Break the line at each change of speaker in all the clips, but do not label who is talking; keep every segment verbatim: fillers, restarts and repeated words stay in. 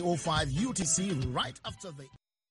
oh five U T C right after the...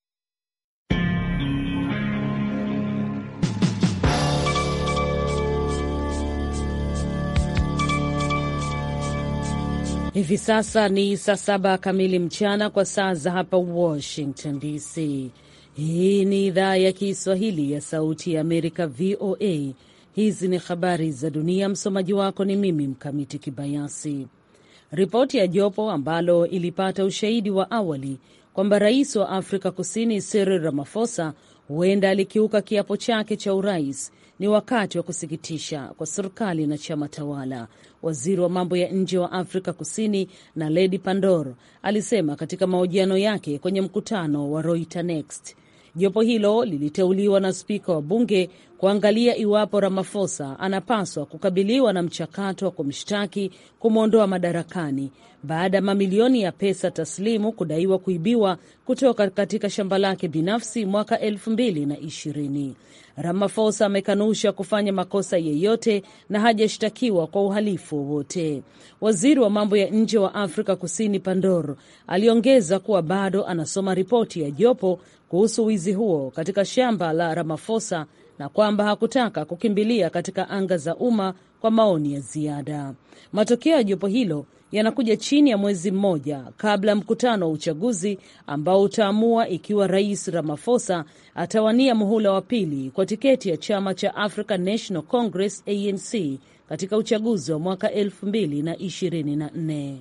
Hivi sasa ni saa saba kamili mchana kwa saa za hapa Washington D C. Hii ni idhaa ya Kiswahili ya Sauti ya Amerika, V O A. Hizi ni habari za dunia. Msomaji wako ni mimi Mkamiti Kibayasi. Ripoti ya jopo ambalo ilipata ushahidi wa awali kwamba rais wa Afrika Kusini Cyril Ramaphosa huenda alikiuka kiapo chake cha urais ni wakati wa kusikitisha kwa serikali na chama tawala, waziri wa mambo ya nje wa Afrika Kusini Naledi Pandor alisema katika mahojiano yake kwenye mkutano wa Reuters Next. Jopo hilo liliteuliwa na spika wa bunge kuangalia iwapo Ramaphosa anapaswa kukabiliwa na mchakato wa kumshtaki kumwondoa madarakani baada ya mamilioni ya pesa taslimu kudaiwa kuibiwa kutoka katika shamba lake binafsi mwaka elfu mbili na ishirini. Ramaphosa amekanusha kufanya makosa yeyote na hajashtakiwa kwa uhalifu wowote. Waziri wa mambo ya nje wa Afrika Kusini Pandor aliongeza kuwa bado anasoma ripoti ya jopo kuhusu wizi huo katika shamba la Ramaphosa na kwamba hakutaka kukimbilia katika anga za umma kwa maoni ya ziada. Matokeo ya jopo hilo yanakuja chini ya mwezi mmoja kabla ya mkutano wa uchaguzi ambao utaamua ikiwa Rais Ramaphosa atawania muhula wa pili kwa tiketi ya chama cha African National Congress A N C katika uchaguzi wa mwaka elfu mbili na ishirini na nne.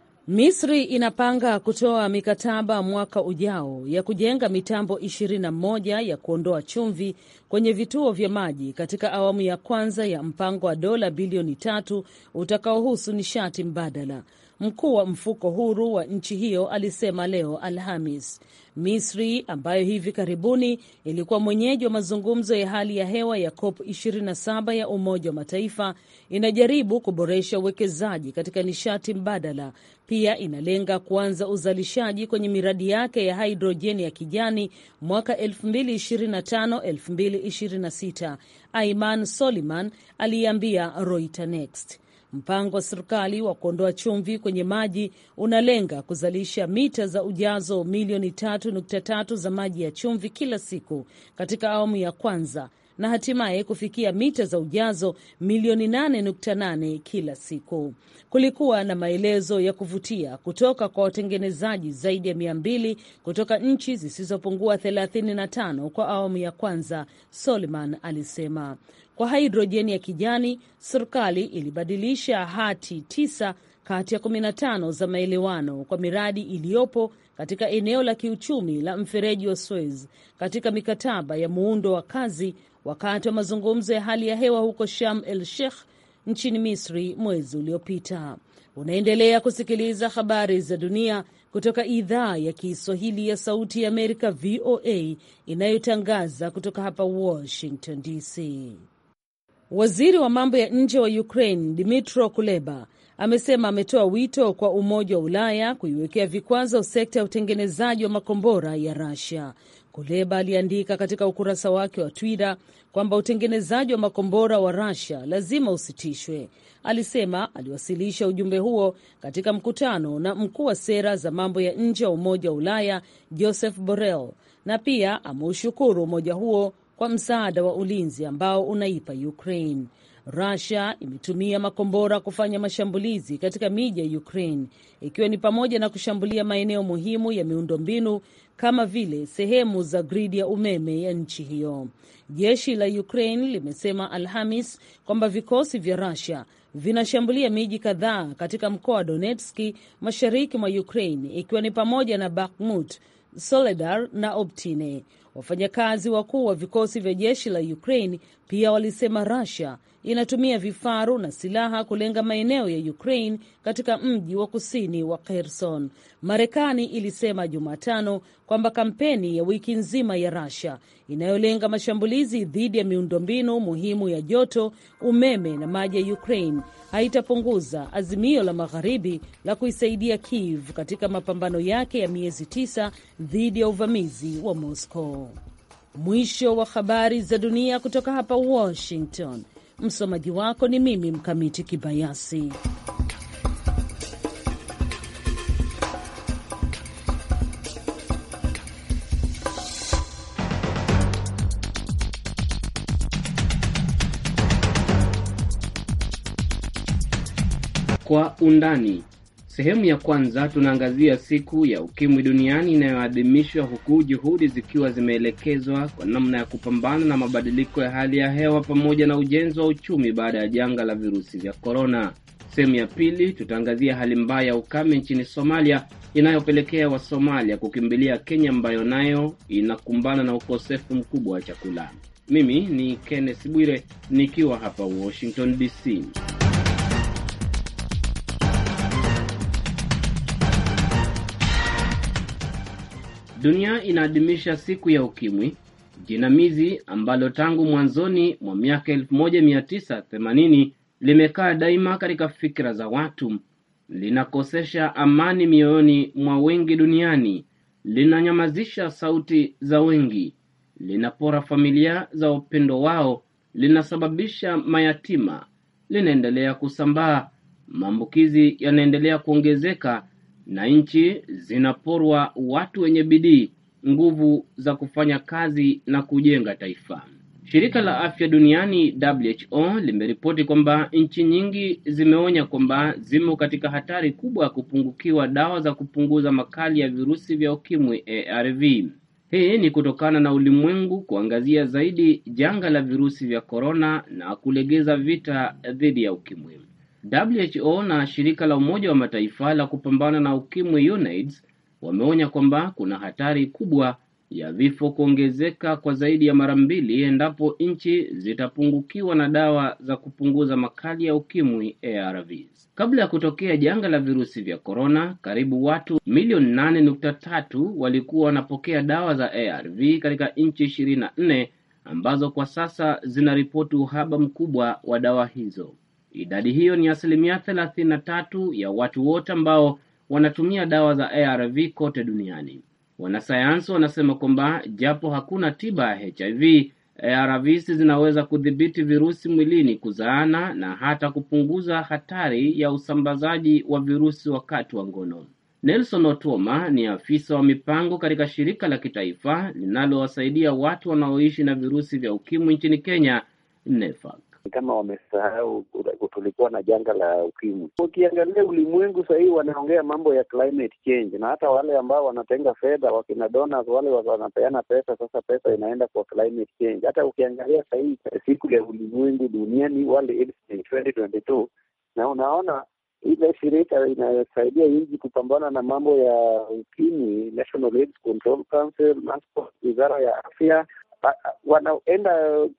Misri inapanga kutoa mikataba mwaka ujao ya kujenga mitambo ishirini na moja ya kuondoa chumvi kwenye vituo vya maji katika awamu ya kwanza ya mpango wa dola bilioni tatu utakaohusu nishati mbadala. Mkuu wa mfuko huru wa nchi hiyo alisema leo Alhamis. Misri ambayo hivi karibuni ilikuwa mwenyeji wa mazungumzo ya hali ya hewa ya COP ishirini na saba ya Umoja wa Mataifa inajaribu kuboresha uwekezaji katika nishati mbadala. Pia inalenga kuanza uzalishaji kwenye miradi yake ya hidrojeni ya kijani mwaka elfu mbili ishirini na tano elfu mbili ishirini na sita. Ayman Soliman aliambia Reuters Next. Mpango wa serikali wa kuondoa chumvi kwenye maji unalenga kuzalisha mita za ujazo milioni tatu nukta tatu za maji ya chumvi kila siku katika awamu ya kwanza na hatimaye kufikia mita za ujazo milioni nane nukta nane kila siku. Kulikuwa na maelezo ya kuvutia kutoka kwa watengenezaji zaidi ya mia mbili kutoka nchi zisizopungua thelathini na tano kwa awamu ya kwanza, Solomon alisema. Kwa hidrojeni ya kijani, serikali ilibadilisha hati tisa kati ya kumi na tano za maelewano kwa miradi iliyopo katika eneo la kiuchumi la mfereji wa Suez katika mikataba ya muundo wa kazi wakati wa mazungumzo ya hali ya hewa huko Sharm el Sheikh nchini Misri mwezi uliopita. Unaendelea kusikiliza habari za dunia kutoka idhaa ya Kiswahili ya Sauti ya Amerika, V O A, inayotangaza kutoka hapa Washington D C. Waziri wa mambo ya nje wa Ukraine Dmytro Kuleba amesema ametoa wito kwa Umoja wa Ulaya kuiwekea vikwazo sekta ya utengenezaji wa makombora ya Russia. Kuleba aliandika katika ukurasa wake wa Twitter kwamba utengenezaji wa makombora wa Russia lazima usitishwe. Alisema aliwasilisha ujumbe huo katika mkutano na mkuu wa sera za mambo ya nje wa Umoja wa Ulaya Joseph Borrell, na pia ameushukuru umoja huo kwa msaada wa ulinzi ambao unaipa Ukraine. Russia imetumia makombora kufanya mashambulizi katika miji ya Ukraine, ikiwa ni pamoja na kushambulia maeneo muhimu ya miundombinu kama vile sehemu za gridi ya umeme ya nchi hiyo. Jeshi la Ukraine limesema Alhamis kwamba vikosi vya Russia vinashambulia miji kadhaa katika mkoa wa Donetsk mashariki mwa Ukraine, ikiwa ni pamoja na Bakhmut, Soledar na Optine. Wafanyakazi wakuu wa vikosi vya jeshi la Ukraine pia walisema Russia inatumia vifaru na silaha kulenga maeneo ya Ukraine katika mji wa kusini wa Kherson. Marekani ilisema Jumatano kwamba kampeni ya wiki nzima ya Russia inayolenga mashambulizi dhidi ya miundombinu muhimu ya joto, umeme na maji ya Ukraine haitapunguza azimio la Magharibi la kuisaidia Kiev katika mapambano yake ya miezi tisa dhidi ya uvamizi wa Moscow. Mwisho wa habari za dunia kutoka hapa Washington. Msomaji wako ni mimi Mkamiti Kibayasi.
Kwa undani. Sehemu ya kwanza tunaangazia siku ya ukimwi duniani inayoadhimishwa huku juhudi zikiwa zimeelekezwa kwa namna ya kupambana na mabadiliko ya hali ya hewa pamoja na ujenzi wa uchumi baada ya janga la virusi vya korona. Sehemu ya pili tutaangazia hali mbaya ya ukame nchini Somalia inayopelekea wa Somalia kukimbilia Kenya ambayo nayo inakumbana na ukosefu mkubwa wa chakula. Mimi ni Kenneth Bwire nikiwa hapa Washington D C. Dunia inaadhimisha siku ya ukimwi, jinamizi ambalo tangu mwanzoni mwa miaka elfu moja mia tisa themanini limekaa daima katika fikra za watu. Linakosesha amani mioyoni mwa wengi duniani, linanyamazisha sauti za wengi, linapora familia za upendo wao, linasababisha mayatima, linaendelea kusambaa, maambukizi yanaendelea kuongezeka na nchi zinaporwa watu wenye bidii, nguvu za kufanya kazi na kujenga taifa. Shirika la Afya Duniani W H O limeripoti kwamba nchi nyingi zimeonya kwamba zimo katika hatari kubwa ya kupungukiwa dawa za kupunguza makali ya virusi vya ukimwi A R V. Hii ni kutokana na ulimwengu kuangazia zaidi janga la virusi vya korona na kulegeza vita dhidi ya ukimwi. W H O na shirika la Umoja wa Mataifa la kupambana na ukimwi UNAIDS wameonya kwamba kuna hatari kubwa ya vifo kuongezeka kwa zaidi ya mara mbili endapo nchi zitapungukiwa na dawa za kupunguza makali ya ukimwi A R Vs. Kabla ya kutokea janga la virusi vya korona, karibu watu milioni nane nukta tatu walikuwa wanapokea dawa za A R V katika nchi ishirini na nne ambazo kwa sasa zinaripoti uhaba mkubwa wa dawa hizo. Idadi hiyo ni asilimia thelathini na tatu ya watu wote ambao wanatumia dawa za A R V kote duniani. Wanasayansi wanasema kwamba japo hakuna tiba ya H I V, A R Vs zinaweza kudhibiti virusi mwilini kuzaana na hata kupunguza hatari ya usambazaji wa virusi wakati wa ngono. Nelson Otuoma ni afisa wa mipango katika shirika la kitaifa linalowasaidia watu wanaoishi na virusi vya ukimwi nchini Kenya, N E F A C.
Kama wamesahau tulikuwa na janga la ukimwi. Ukiangalia ulimwengu sasa hivi wanaongea mambo ya climate change, na hata wale ambao wanatenga fedha, wakina donors, wale wanapeana pesa, sasa pesa inaenda kwa climate change. Hata ukiangalia sasa hivi siku ya ulimwengu duniani World AIDS Day twenty twenty-two, na unaona ile shirika inasaidia nchi kupambana na mambo ya ukimwi, National AIDS Control Council, Wizara ya Afya, wanaenda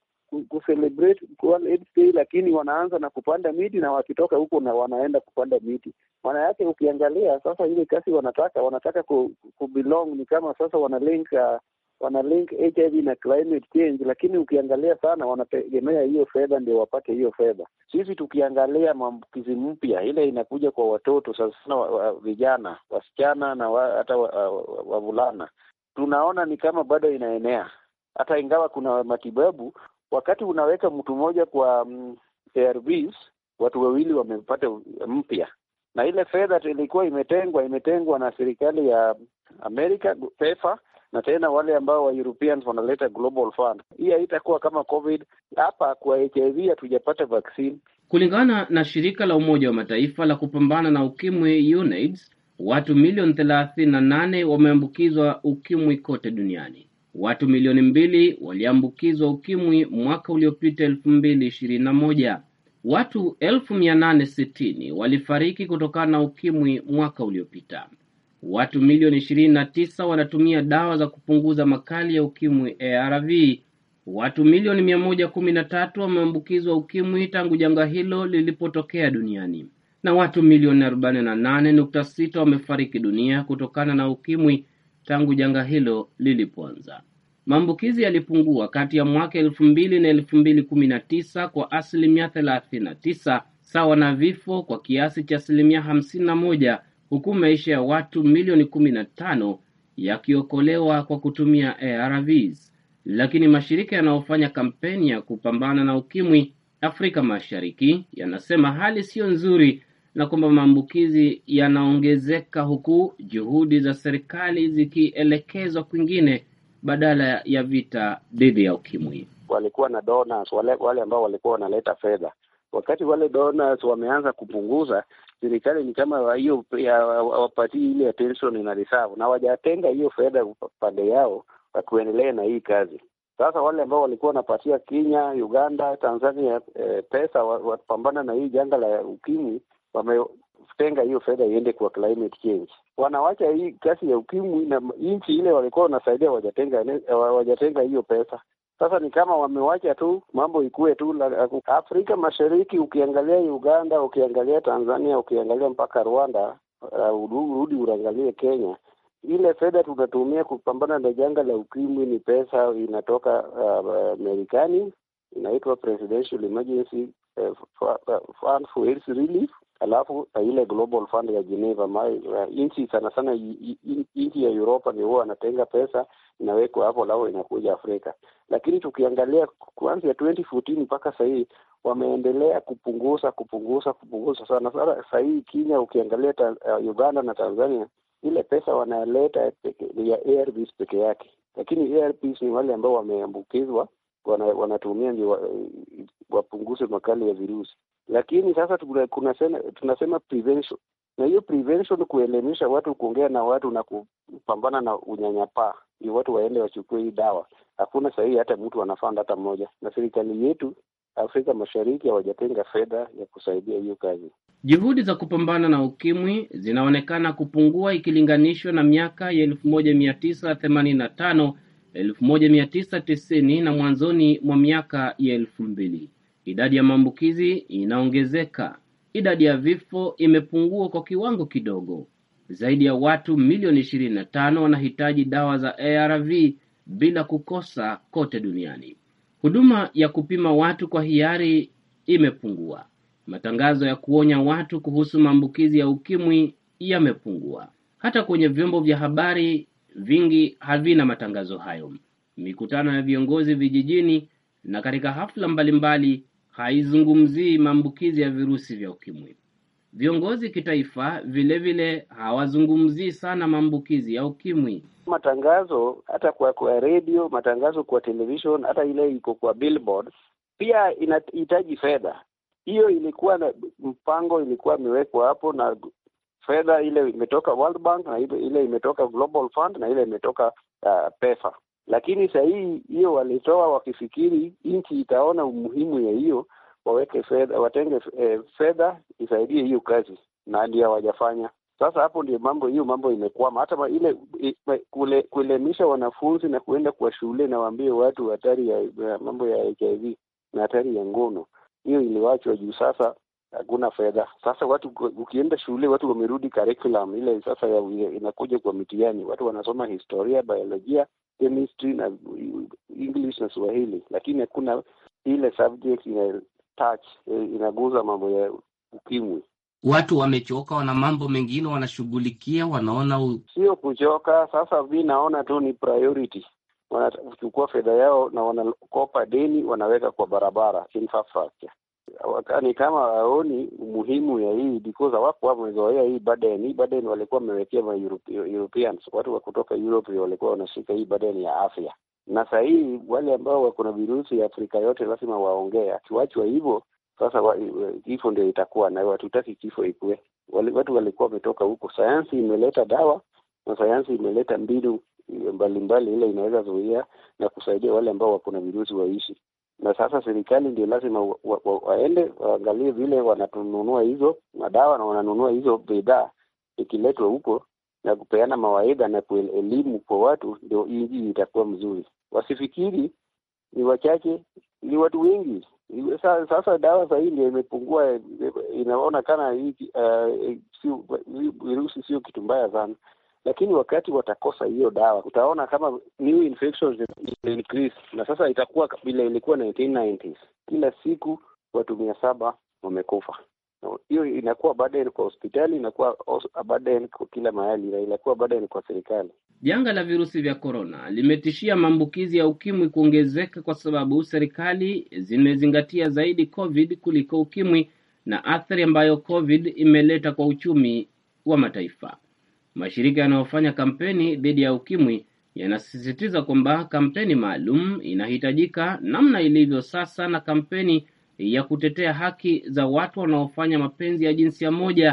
kucelebrate World AIDS Day, lakini wanaanza na kupanda miti, na wakitoka huko na wanaenda kupanda miti. Maana yake ukiangalia sasa ile kasi wanataka wanataka ku, ku belong ni kama sasa wana link uh, wana link H I V na climate change, lakini ukiangalia sana wanategemea hiyo fedha ndio wapate hiyo fedha. Sisi tukiangalia maambukizi mpya ile inakuja kwa watoto sasa sana, wa, vijana, wasichana na wa, hata wavulana wa, wa tunaona ni kama bado inaenea, hata ingawa kuna matibabu. Wakati unaweka mtu mmoja kwa um, A R Vs, watu wawili wamepata mpya, na ile fedha ilikuwa imetengwa imetengwa na serikali ya Amerika PEPFAR, na tena wale ambao wa Europeans wanaleta Global Fund. Hii haitakuwa kama COVID. Hapa kwa H I V hatujapata vaccine.
Kulingana na shirika la Umoja wa Mataifa la kupambana na ukimwi UNAIDS, watu milioni thelathini na nane wameambukizwa ukimwi kote duniani. Watu milioni mbili waliambukizwa ukimwi mwaka uliopita elfu mbili ishirini na moja. Watu elfu mia nane sitini walifariki kutokana na ukimwi mwaka uliopita. Watu milioni ishirini na tisa wanatumia dawa za kupunguza makali ya ukimwi A R V. Watu milioni mia moja kumi na tatu wameambukizwa ukimwi tangu janga hilo lilipotokea duniani. Na watu milioni arobaini na nane nukta sita wamefariki dunia kutokana na ukimwi tangu janga hilo lilipoanza. Maambukizi yalipungua kati ya mwaka elfu mbili na elfu mbili kumi na tisa kwa asilimia thelathini na tisa, sawa na vifo kwa kiasi cha asilimia hamsini na moja, huku maisha ya watu milioni kumi na tano yakiokolewa kwa kutumia A R Vs. Lakini mashirika yanayofanya kampeni ya kupambana na ukimwi Afrika Mashariki yanasema hali sio nzuri na kwamba maambukizi yanaongezeka huku juhudi za serikali zikielekezwa kwingine badala ya vita dhidi ya ukimwi.
Walikuwa na donors, wale, wale ambao walikuwa wanaleta fedha. Wakati wale donors wameanza kupunguza, serikali ni kama hiyo hawapatii ile attention ina reserve, na wajatenga hiyo fedha pande yao wa kuendelea na hii kazi. Sasa wale ambao walikuwa wanapatia Kenya, Uganda, Tanzania eh, pesa wapambana na hii janga la ukimwi, wametenga hiyo fedha iende kwa climate change. Wanawacha hii kasi ya ukimwi na nchi ile walikuwa wanasaidia wajatenga wajatenga hiyo pesa. Sasa ni kama wamewacha tu mambo ikue tu la, Afrika Mashariki. Ukiangalia Uganda, ukiangalia Tanzania, ukiangalia mpaka Rwanda, uh, urudi uangalie Kenya, ile fedha tunatumia kupambana na janga la ukimwi ni pesa inatoka uh, Marekani, inaitwa Presidential Emergency uh, Fund for AIDS Relief, alafu uh, ile Global Fund ya Geneva. Uh, inchi sana sana inchi ya Europa ndio huwa anatenga pesa inawekwa hapo, lao inakuja Afrika. Lakini tukiangalia kuanzia twenty fourteen mpaka sasa hivi wameendelea kupunguza kupunguza kupunguza sana. Sasa hivi Kenya ukiangalia uh, Uganda na Tanzania, ile pesa wanaleta ya A R Vs peke yake, lakini A R Vs ni wale ambao wameambukizwa, wana, wanatumia ndio wapunguze makali ya virusi. Lakini sasa tunasema tunasema prevention, na hiyo prevention kuelimisha watu, kuongea na watu na kupambana na unyanyapaa, ndio watu waende wachukue hii dawa. Hakuna sahihi hata mtu anafanda hata mmoja, na serikali yetu Afrika Mashariki hawajatenga fedha ya kusaidia hiyo kazi.
Juhudi za kupambana na ukimwi zinaonekana kupungua ikilinganishwa na miaka ya elfu moja mia tisa themanini na tano, elfu moja mia tisa tisini na mwanzoni mwa miaka ya elfu mbili. Idadi ya maambukizi inaongezeka. Idadi ya vifo imepungua kwa kiwango kidogo. Zaidi ya watu milioni ishirini na tano wanahitaji dawa za A R V bila kukosa kote duniani. Huduma ya kupima watu kwa hiari imepungua. Matangazo ya kuonya watu kuhusu maambukizi ya ukimwi yamepungua. Hata kwenye vyombo vya habari vingi havina matangazo hayo. Mikutano ya viongozi vijijini na katika hafla mbalimbali haizungumzii maambukizi ya virusi vya ukimwi. Viongozi kitaifa vile vile hawazungumzii sana maambukizi ya ukimwi.
Matangazo hata kwa kwa radio, matangazo kwa television, hata ile iko kwa billboard pia inahitaji fedha. Hiyo ilikuwa na mpango, ilikuwa imewekwa hapo, na fedha ile imetoka World Bank, na ile, ile imetoka Global Fund, na ile imetoka uh, PEPFAR. Lakini sasa hii hiyo walitoa wakifikiri nchi itaona umuhimu ya hiyo, waweke fedha, watenge eh, fedha isaidie hiyo kazi, na ndio hawajafanya. Sasa hapo ndio mambo hiyo mambo imekwama. Hata ile kule kuelimisha wanafunzi na kuenda kwa shule na waambie watu hatari ya, ya mambo ya H I V na hatari ya ngono, hiyo iliwachwa juu. Sasa hakuna fedha. Sasa watu ukienda shule, watu wamerudi curriculum ile sasa ya, inakuja kwa mitihani, watu wanasoma historia, biolojia, chemistry na English na Swahili, lakini hakuna ile subject ina touch inaguza mambo ya ukimwi.
Watu wamechoka, wana mambo mengine wanashughulikia, wanaona u...
sio kuchoka. Sasa mimi naona tu ni priority, wanachukua fedha yao na wanakopa deni, wanaweka kwa barabara, infrastructure. Wakani kama waoni umuhimu ya hii, because wako wamezoea hii burden. Hii burden walikuwa wamewekea ma Europeans, watu wa kutoka Europe walikuwa wanashika hii burden ya afya. Na sasa hii wale ambao wako na virusi ya Afrika yote lazima waongee. Akiwachwa hivyo sasa wa, kifo ndio itakuwa, na hatutaki kifo ikue. Wale watu walikuwa wametoka huko. Sayansi imeleta dawa na sayansi imeleta mbinu mbalimbali ile inaweza zuia na kusaidia wale ambao wako na virusi waishi. Na sasa serikali ndio lazima wa, wa, wa, waende waangalie vile wanatununua hizo madawa na wananunua hizo bidhaa ikiletwa huko, na kupeana mawaidha na elimu kwa watu, ndio hii itakuwa mzuri. Wasifikiri ni wachache, ni watu wengi. Sasa, sasa dawa sasa hii ndio imepungua, inaona kana hii uh, sio virusi sio kitu mbaya sana. Lakini wakati watakosa hiyo dawa, utaona kama new infections increase, na sasa itakuwa bila ilikuwa nineteen nineties. Kila siku watu mia saba wamekufa. Hiyo inakuwa burden kwa hospitali, inakuwa burden kwa kila mahali, na inakuwa burden kwa serikali.
Janga la virusi vya corona limetishia maambukizi ya ukimwi kuongezeka kwa sababu serikali zimezingatia zaidi COVID kuliko ukimwi na athari ambayo COVID imeleta kwa uchumi wa mataifa. Mashirika yanayofanya kampeni dhidi ya ukimwi yanasisitiza kwamba kampeni maalum inahitajika namna ilivyo sasa, na kampeni ya kutetea haki za watu wanaofanya mapenzi ya jinsia moja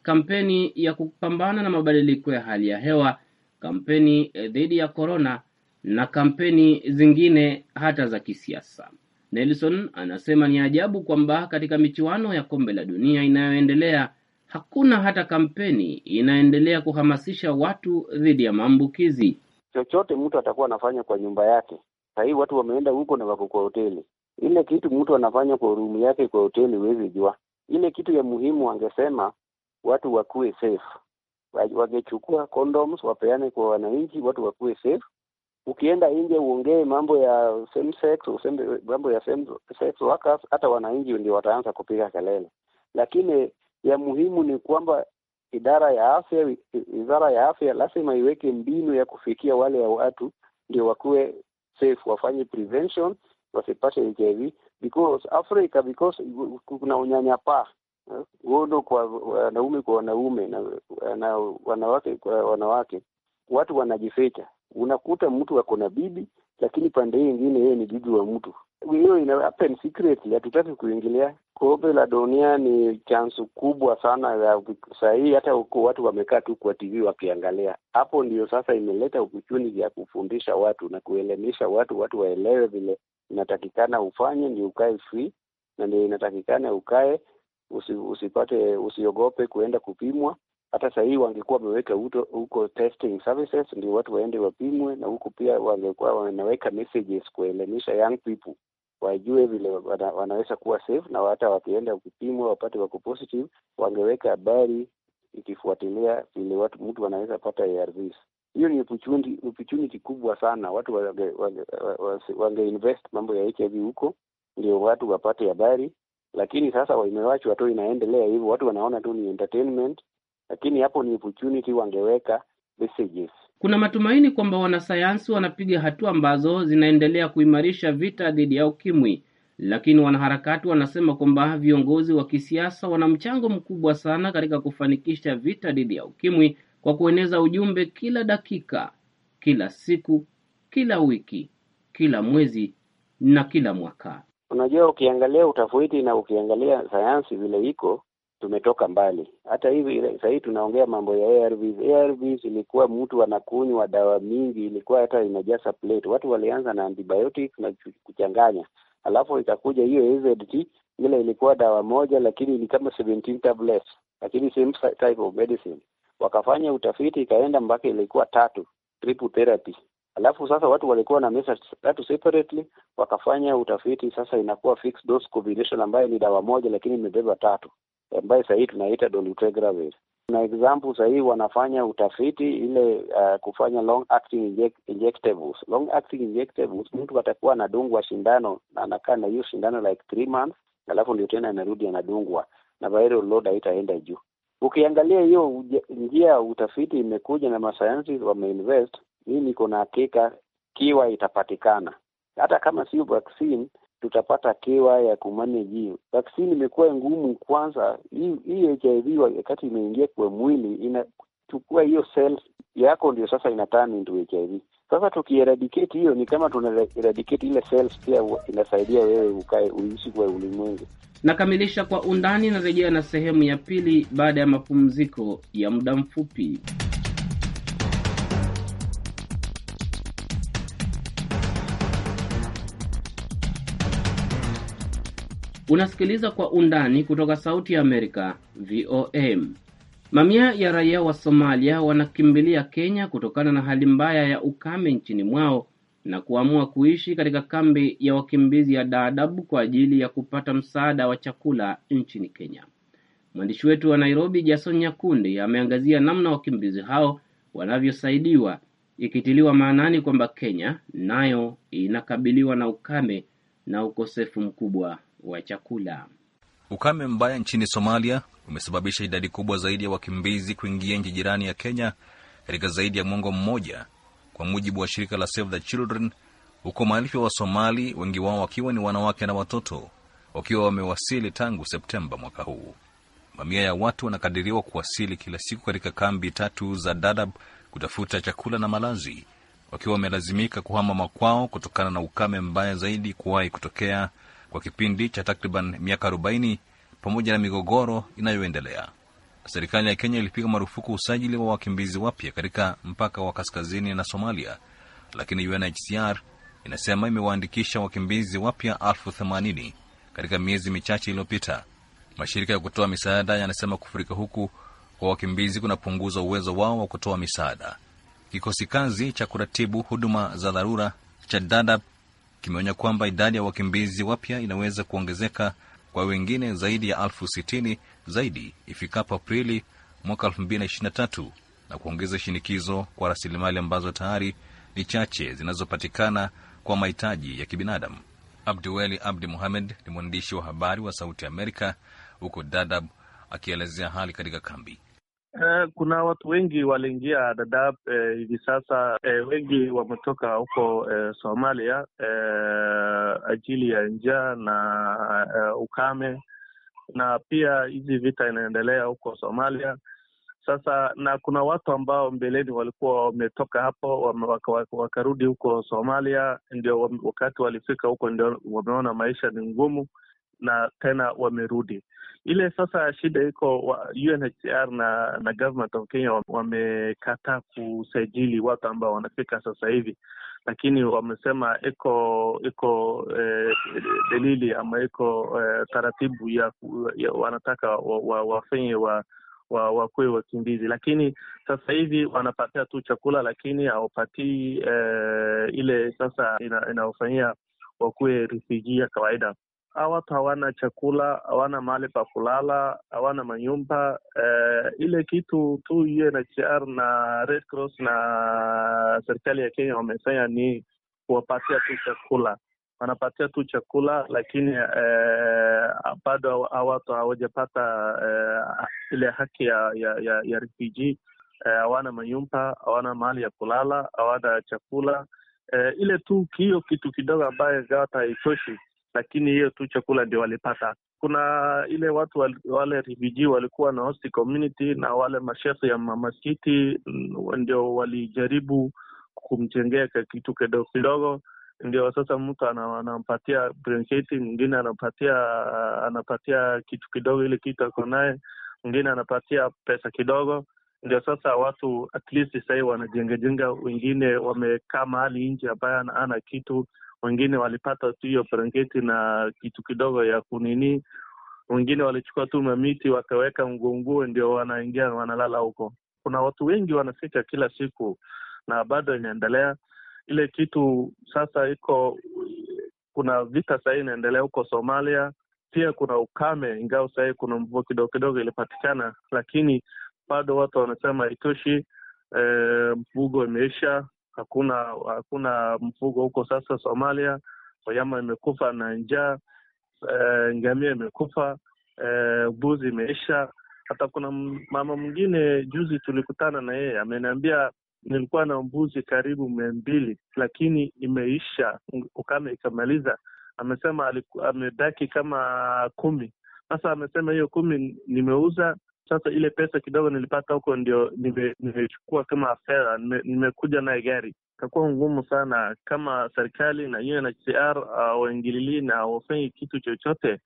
kampeni ya kupambana na mabadiliko ya hali ya hewa, kampeni dhidi ya korona na kampeni zingine hata za kisiasa. Nelson anasema ni ajabu kwamba katika michuano ya kombe la dunia inayoendelea hakuna hata kampeni inaendelea kuhamasisha watu dhidi ya maambukizi.
Chochote mtu atakuwa anafanya kwa nyumba yake. Sasa hivi watu wameenda huko na wako kwa hoteli. Ile kitu mtu anafanya kwa room yake kwa hoteli huwezi jua. Ile kitu ya muhimu angesema watu wakuwe safe. Wangechukua condoms wapeane kwa wananchi, watu wakuwe safe. Ukienda nje uongee mambo ya same sex, usembe mambo ya same sex workers, hata wananchi ndio wataanza kupiga kelele. Lakini ya muhimu ni kwamba idara ya afya, idara ya afya lazima iweke mbinu ya kufikia wale ya watu ndio wakuwe safe, wafanye prevention, wasipate H I V, because Africa, because kuna unyanyapaa ngono kwa wanaume kwa wanaume na, na wanawake kwa wanawake, watu wanajificha. Unakuta mtu ako na bibi lakini pande nyingine yeye ni bibi wa mtu. Hiyo ina happen secretly, hatutaki kuingilia. Kombe la dunia ni chance kubwa sana ya sahihi, hata huko watu wamekaa tu kwa T V wakiangalia. Hapo ndio sasa imeleta opportunity ya kufundisha watu na kuelimisha watu, watu waelewe vile inatakikana ufanye ndio ukae free, na ndio inatakikana ukae usi, usipate usiogope kuenda kupimwa. Hata sasa hivi wangekuwa wameweka huko testing services ndio watu waende wapimwe, na huko pia wangekuwa wanaweka messages kuelimisha young people wajue vile wana, wanaweza kuwa safe, na hata wakienda kupimwa wapate wako positive, wangeweka habari ikifuatilia vile watu mtu anaweza pata A R Vs. Hiyo ni opportunity, opportunity kubwa sana. Watu wange, wange, wange invest mambo ya H I V huko ndio watu wapate habari, lakini sasa wamewachwa tu inaendelea hivyo, watu wanaona tu ni entertainment, lakini hapo ni opportunity wangeweka messages.
Kuna matumaini kwamba wanasayansi wanapiga hatua ambazo zinaendelea kuimarisha vita dhidi ya ukimwi, lakini wanaharakati wanasema kwamba viongozi wa kisiasa wana mchango mkubwa sana katika kufanikisha vita dhidi ya ukimwi kwa kueneza ujumbe kila dakika, kila siku, kila wiki, kila mwezi na kila mwaka.
Unajua, ukiangalia utafiti na ukiangalia sayansi vile iko, tumetoka mbali. Hata hivi sasa hivi tunaongea mambo ya A R Vs. A R Vs ilikuwa mtu anakunywa dawa mingi, ilikuwa hata inajaza plate. Watu walianza na antibiotics na kuchanganya. Alafu ikakuja hiyo A Z T, ile ilikuwa dawa moja lakini ni kama seventeen tablets, lakini same type of medicine. Wakafanya utafiti ikaenda mpaka ilikuwa tatu, triple therapy. Alafu sasa watu walikuwa na mesa tatu separately, wakafanya utafiti sasa inakuwa fixed dose combination ambayo ni dawa moja lakini imebeba tatu, ambayo sasa hii tunaita dolutegravir. Na example sasa hii wanafanya utafiti ile uh, kufanya long acting inject, injectables. Long acting injectables mtu atakuwa anadungwa shindano na anakaa na hiyo shindano like three months, alafu ndio tena anarudi anadungwa na viral load haitaenda juu. Ukiangalia hiyo njia utafiti imekuja na masayansi wameinvest, mimi niko na hakika kiwa itapatikana. Hata kama sio vaccine tutapata kiwa ya kumanage. Vaccine imekuwa ngumu kwanza. Hii hii H I V wakati imeingia kwa mwili inachukua hiyo cells yako ndio sasa ina turn into H I V. Sasa tukieradicate hiyo ni kama tuna eradicate ile cells, pia inasaidia wewe ukae uishi kwa ulimwengu.
Nakamilisha kwa undani na rejea na sehemu ya pili baada ya mapumziko ya muda mfupi. Unasikiliza kwa undani kutoka Sauti ya Amerika, V O M. Mamia ya raia wa Somalia wanakimbilia Kenya kutokana na hali mbaya ya ukame nchini mwao na kuamua kuishi katika kambi ya wakimbizi ya Dadaab kwa ajili ya kupata msaada wa chakula nchini Kenya. Mwandishi wetu wa Nairobi, Jason Nyakundi, ameangazia namna wakimbizi hao wanavyosaidiwa, ikitiliwa maanani kwamba Kenya nayo inakabiliwa na ukame na ukosefu mkubwa wa chakula.
Ukame mbaya nchini Somalia umesababisha idadi kubwa zaidi ya wakimbizi kuingia nchi jirani ya Kenya katika zaidi ya mwongo mmoja, kwa mujibu wa shirika la Save the Children, huko maelfu wa Somali, wengi wao wakiwa ni wanawake na watoto, wakiwa wamewasili tangu Septemba mwaka huu. Mamia ya watu wanakadiriwa kuwasili kila siku katika kambi tatu za Dadaab kutafuta chakula na malazi, wakiwa wamelazimika kuhama makwao kutokana na ukame mbaya zaidi kuwahi kutokea kwa kipindi cha takriban miaka arobaini, pamoja na migogoro inayoendelea. Serikali ya Kenya ilipiga marufuku usajili wa wakimbizi wapya katika mpaka wa kaskazini na Somalia, lakini U N H C R inasema imewaandikisha wakimbizi wapya elfu themanini katika miezi michache iliyopita. Mashirika ya kutoa misaada yanasema kufurika huku kwa wakimbizi kunapunguza uwezo wao wa kutoa misaada. Kikosi kazi cha kuratibu huduma za dharura cha Dadaab kimeonya kwamba idadi ya wakimbizi wapya inaweza kuongezeka kwa wengine zaidi ya elfu sitini zaidi ifikapo Aprili mwaka elfu mbili ishirini na tatu na kuongeza shinikizo kwa rasilimali ambazo tayari ni chache zinazopatikana kwa mahitaji ya kibinadamu. Abdiweli Abdi Mohamed ni mwandishi wa habari wa Sauti ya Amerika huko Dadaab akielezea hali katika kambi.
Uh, kuna watu wengi waliingia Dadaab hivi uh, sasa uh, wengi wametoka huko uh, Somalia uh, ajili ya njaa na uh, ukame, na pia hizi vita inaendelea huko Somalia sasa, na kuna watu ambao mbeleni walikuwa wametoka hapo waka, wakarudi huko Somalia, ndio wakati walifika huko ndio wameona maisha ni ngumu na tena wamerudi. Ile sasa shida iko U N H C R na na government of Kenya wamekataa kusajili watu ambao wanafika sasa hivi, lakini wamesema iko iko eh, dalili ama iko eh, taratibu ya, ya wanataka wafanye wa, wa wa wakuwe wakimbizi, lakini sasa hivi wanapatia tu chakula, lakini hawapatii eh, ile sasa ina, inaofanyia wakuwe refugee ya kawaida. Hawa watu hawana chakula, hawana mahali pa kulala, hawana manyumba. Eh, ile kitu tu U N H C R na Red Cross na serikali ya Kenya wamefanya ni kuwapatia tu chakula. Wanapatia tu chakula, lakini eh, bado watu hawajapata eh, ile haki ya, ya, ya, ya refugee. Hawana eh, manyumba, hawana mahali ya kulala, hawana chakula. Eh, ile tu hiyo kitu kidogo ambayo gata haitoshi, lakini hiyo tu chakula ndio walipata. Kuna ile watu wale, wale refugee walikuwa na host community na wale mashefu ya mamaskiti ndio walijaribu kumjengea kitu kidogo kidogo, ndio sasa mtu anampatia blanketi, mwingine anapatia anapatia kitu kidogo ile kitu ako naye, mwingine anapatia pesa kidogo, ndio sasa watu at least sasa wanajenga jenga. Wengine wamekaa mahali nje ambaye ana kitu, wengine walipata tu hiyo blanketi na kitu kidogo ya kunini, wengine walichukua tu mamiti wakaweka mgongo, ndio wanaingia wanalala huko. Kuna watu wengi wanafika kila siku na bado inaendelea ile kitu. Sasa iko kuna vita sasa inaendelea huko Somalia, pia kuna ukame, ingawa sasa kuna mvua kidogo kidogo ilipatikana, lakini bado watu wanasema itoshi. E, mfugo imeisha, hakuna hakuna mfugo huko sasa Somalia. Wanyama imekufa na njaa, e, ngamia imekufa, e, mbuzi imeisha. Hata kuna mama mwingine juzi tulikutana na yeye ameniambia nilikuwa na mbuzi karibu mia mbili lakini imeisha, ukame ikamaliza. Amesema amebaki kama kumi. Sasa amesema hiyo kumi nimeuza, sasa ile pesa kidogo nilipata huko ndio nimechukua kama fedha, nimekuja na gari. Itakuwa ngumu sana kama serikali na U N H C R uh, waingililie na wafanye kitu chochote.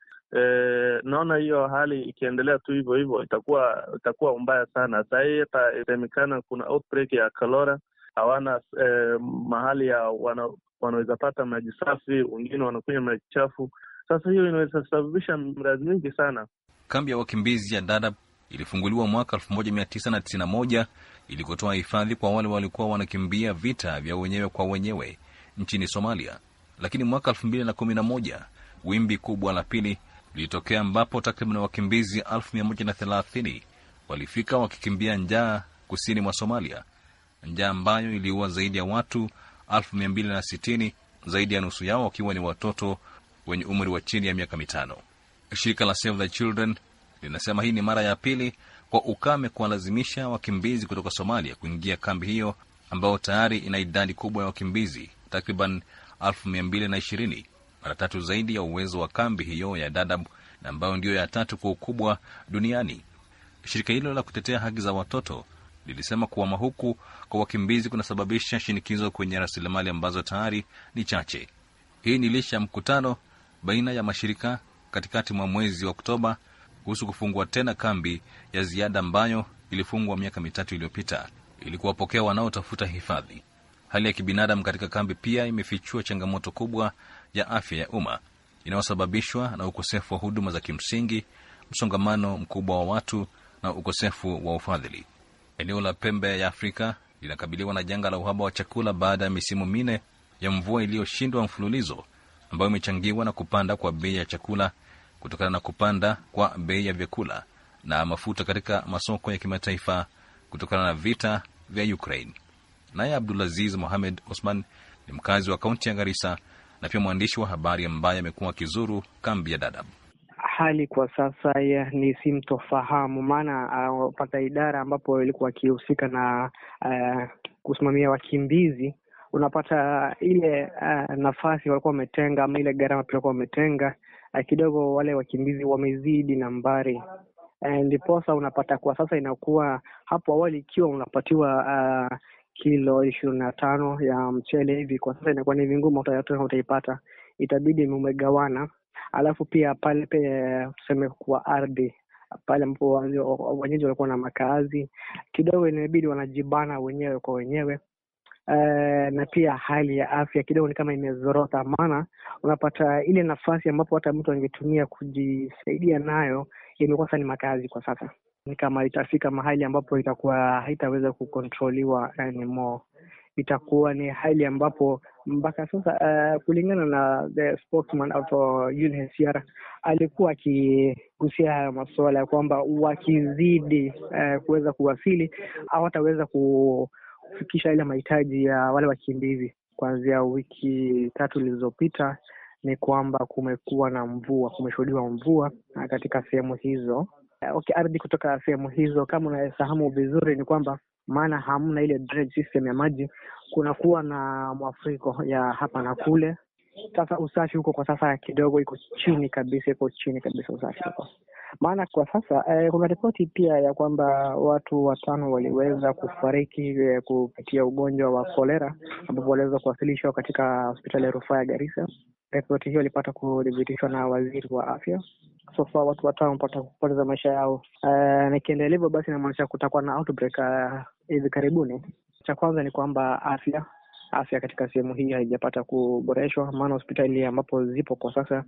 Eh, naona hiyo hali ikiendelea tu hivyo hivyo itakuwa itakuwa mbaya sana. Sasa hata isemekana kuna outbreak ya cholera, hawana eh, mahali ya wana, wanaweza pata maji safi, wengine wanakunywa maji chafu. Sasa hiyo inaweza sababisha maradhi mengi sana.
Kambi ya wakimbizi ya Dadaab ilifunguliwa mwaka elfu moja mia tisa tisini na moja ili kutoa hifadhi kwa wale walikuwa wanakimbia vita vya wenyewe kwa wenyewe nchini Somalia. Lakini mwaka elfu mbili kumi na moja wimbi kubwa la pili lilitokea ambapo takriban wakimbizi elfu mia moja thelathini walifika wakikimbia njaa kusini mwa Somalia, njaa ambayo iliua zaidi ya watu elfu mia mbili sitini, zaidi ya nusu yao wakiwa ni watoto wenye umri wa chini ya miaka mitano. Shirika la Save the Children linasema hii ni mara ya pili kwa ukame kuwalazimisha wakimbizi kutoka Somalia kuingia kambi hiyo ambao tayari ina idadi kubwa ya wakimbizi takriban elfu mia mbili ishirini, mara tatu zaidi ya uwezo wa kambi hiyo ya Dadaab na ambayo ndio ya tatu kwa ukubwa duniani. Shirika hilo la kutetea haki za watoto lilisema kuhama huku kwa wakimbizi kunasababisha shinikizo kwenye rasilimali ambazo tayari ni chache. Hii ni licha ya mkutano baina ya mashirika katikati mwa mwezi wa Oktoba kuhusu kufungua tena kambi ya ziada ambayo ilifungwa miaka mitatu iliyopita ili kuwapokea wanaotafuta hifadhi. Hali ya kibinadamu katika kambi pia imefichua changamoto kubwa ya afya ya umma inayosababishwa na ukosefu wa huduma za kimsingi, msongamano mkubwa wa watu na ukosefu wa ufadhili. Eneo la pembe ya Afrika linakabiliwa na janga la uhaba wa chakula baada ya misimu minne ya mvua iliyoshindwa mfululizo, ambayo imechangiwa na kupanda kwa bei ya chakula kutokana na kupanda kwa bei ya vyakula na mafuta katika masoko ya kimataifa kutokana na vita vya Ukraine. Naye Abdulaziz Mohamed Osman ni mkazi wa kaunti ya Garissa na pia mwandishi wa habari ambaye amekuwa akizuru kambi ya Dadaab.
Hali kwa sasa ya ni simtofahamu, maana uh, pata idara ambapo ilikuwa akihusika na uh, kusimamia wakimbizi, unapata ile uh, nafasi walikuwa wametenga ama ile gharama pia walikuwa wametenga uh, kidogo wale wakimbizi wamezidi nambari. Ndiposa unapata kwa sasa inakuwa hapo awali ikiwa unapatiwa uh, kilo ishirini na tano ya mchele hivi, kwa sasa inakuwa ni vingumu utaipata, itabidi umegawana. Alafu pia pale pia tuseme kwa ardhi pale ambapo wenyeji walikuwa na makazi kidogo inabidi wanajibana wenyewe kwa wenyewe. Uh, na pia hali ya afya kidogo ni kama imezorota, maana unapata ile nafasi ambapo hata mtu angetumia kujisaidia nayo imekuwa sasa ni makazi kwa sasa. Ni kama itafika mahali ambapo itakuwa haitaweza kukontroliwa anymore. Itakuwa ni hali ambapo mpaka sasa uh, kulingana na the spokesman of U N H C R alikuwa akigusia haya masuala ya kwamba wakizidi uh, kuweza kuwasili hawataweza kufikisha ile mahitaji ya wale wakimbizi. Kuanzia wiki tatu zilizopita ni kwamba kumekuwa na mvua, kumeshuhudiwa mvua katika sehemu hizo. Okay, ardhi kutoka sehemu hizo kama unafahamu vizuri ni kwamba maana hamna ile drainage system ya maji, kuna kuwa na mafuriko ya hapa na kule. Sasa usafi huko kwa sasa kidogo iko chini kabisa, iko chini kabisa usafi huko. Maana kwa sasa eh, kuna ripoti pia ya kwamba watu watano waliweza kufariki eh, kupitia ugonjwa wa kolera ambapo waliweza kuwasilishwa katika hospitali ya rufaa ya Garissa. Ripoti hiyo ilipata kudhibitishwa na waziri wa afya. So far watu watano wapata kupoteza maisha yao. Uh, nikiendelea hivyo basi inamaanisha kutakuwa na outbreak hivi uh, karibuni. Cha kwanza ni kwamba afya afya katika sehemu hii haijapata kuboreshwa, maana hospitali ambapo zipo kwa sasa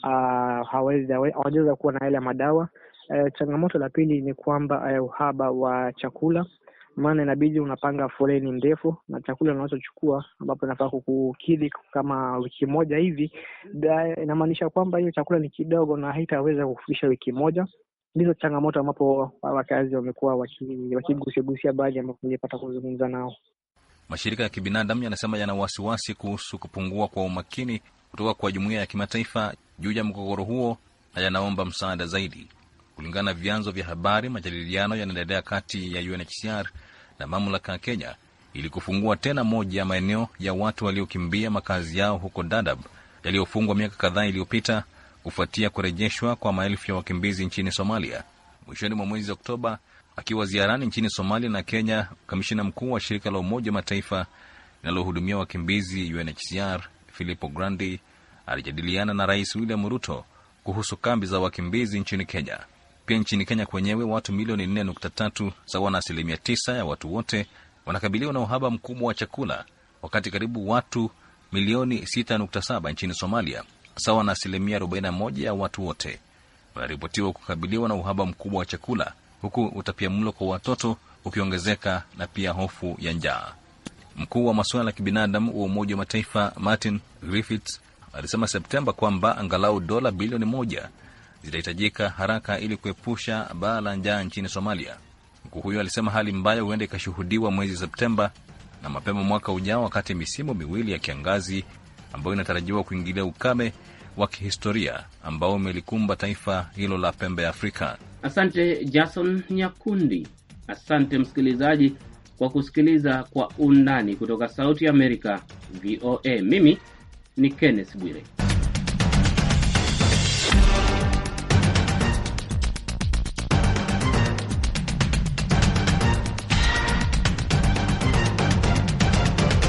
uh, hawezi hawajaweza kuwa na ile madawa. Uh, changamoto la pili ni kwamba uh, uhaba wa chakula, maana inabidi unapanga foleni ndefu na chakula unachochukua ambapo inafaa kukidhi kama wiki moja hivi, inamaanisha kwamba hiyo chakula ni kidogo na haitaweza kufikisha wiki moja. Ndizo changamoto ambapo wakazi wamekuwa wakigusia baadhi ambapo nilipata kuzungumza nao.
Mashirika ya kibinadamu yanasema yana wasiwasi kuhusu kupungua kwa umakini kutoka kwa jumuiya ya kimataifa juu ya mgogoro huo na yanaomba msaada zaidi. Kulingana na vyanzo vya habari, majadiliano yanaendelea kati ya U N H C R na mamlaka ya Kenya ili kufungua tena moja ya maeneo ya watu waliokimbia makazi yao huko Dadaab yaliyofungwa miaka kadhaa iliyopita kufuatia kurejeshwa kwa maelfu ya wakimbizi nchini Somalia. Mwishoni mwa mwezi Oktoba, akiwa ziarani nchini Somalia na Kenya, kamishina mkuu wa shirika la Umoja wa Mataifa linalohudumia wakimbizi U N H C R Filippo Grandi alijadiliana na Rais William Ruto kuhusu kambi za wakimbizi nchini Kenya. Pia nchini Kenya kwenyewe watu milioni nne nukta tatu sawa na asilimia tisa ya watu wote wanakabiliwa na uhaba mkubwa wa chakula, wakati karibu watu milioni sita nukta saba nchini Somalia sawa na asilimia arobaini na moja ya watu wote wanaripotiwa kukabiliwa na uhaba mkubwa wa chakula, huku utapiamlo kwa watoto ukiongezeka na pia hofu ya njaa. Mkuu wa masuala ya kibinadamu wa Umoja wa Mataifa Martin Griffiths alisema Septemba kwamba angalau dola bilioni moja zitahitajika haraka ili kuepusha baa la njaa nchini Somalia. Mkuu huyo alisema hali mbaya huenda ikashuhudiwa mwezi Septemba na mapema mwaka ujao, wakati misimu miwili ya kiangazi ambayo inatarajiwa kuingilia ukame wa kihistoria ambao umelikumba taifa hilo la pembe ya Afrika.
Asante Jason Nyakundi. Asante msikilizaji kwa kusikiliza Kwa Undani kutoka Sauti ya Amerika V O A. Mimi ni Kenneth Bwire.